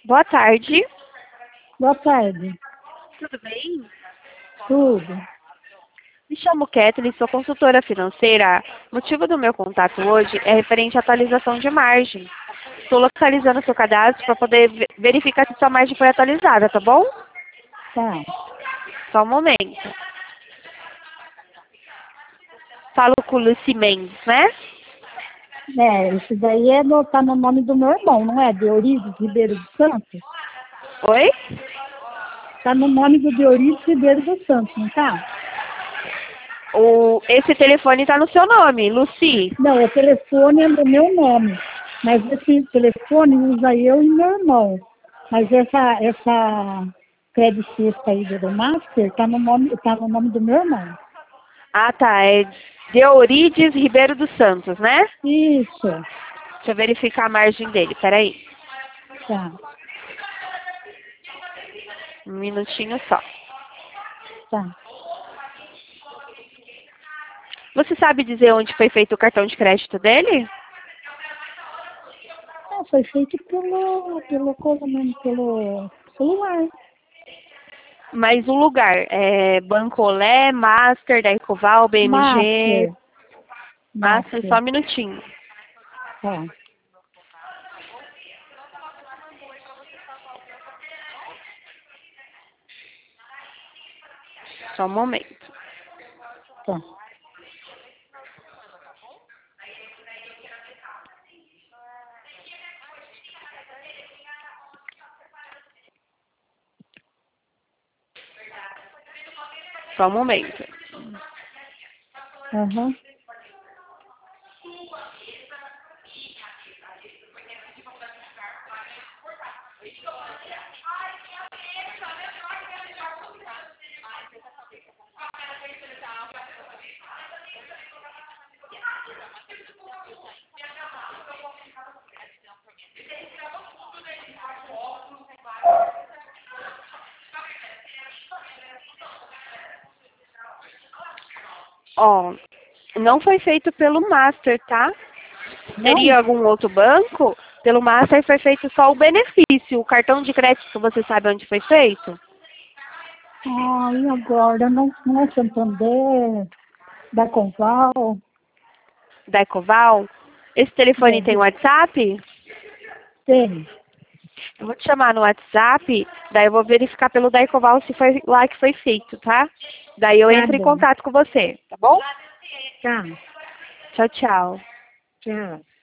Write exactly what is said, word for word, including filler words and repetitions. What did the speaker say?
Boa tarde. Boa tarde. Tudo bem? Tudo. Me chamo Kathleen, sou consultora financeira. O motivo do meu contato hoje é referente à atualização de margem. Estou localizando seu cadastro para poder ve- verificar se sua margem foi atualizada, tá bom? Tá. Só um momento. Falo com o Luci Mendes, né? É, isso daí é no, tá no nome do meu irmão, não é? Deorides Ribeiro dos Santos? Oi? Tá no nome do Deorides Ribeiro dos Santos, não tá? O, esse telefone está no seu nome, Luci. Não, o telefone é no meu nome. Mas esse telefone usa eu e meu irmão. Mas essa, essa Credit Sexta aí do Master tá no nome, tá no nome do meu irmão. Ah, tá. É Deorides Ribeiro dos Santos, né? Isso. Deixa eu verificar a margem dele. Peraí. Tá, Um minutinho só. tá. Você sabe dizer onde foi feito o cartão de crédito dele? Ah, foi feito pelo, pelo, coisa mesmo, pelo celular. Mas o lugar é Bancolé, Master, da Ecoval, B M G. Master. Master, só Master. um minutinho. Tá, Só um momento. tá. Só um momento. Aham. Ó, não foi feito pelo Master, tá? Seria Não? algum outro banco? Pelo Master foi feito só o benefício. O cartão de crédito, você sabe onde foi feito? Ah, e agora? Não, não é Santander, da Conval? Da Ecoval? Esse telefone É, tem WhatsApp? tem. Eu vou te chamar no WhatsApp, daí eu vou verificar pelo da Ecoval se foi lá que foi feito, tá? Daí eu Tá entro em bom. contato com você, tá bom? Tá. Tchau, tchau. Tchau.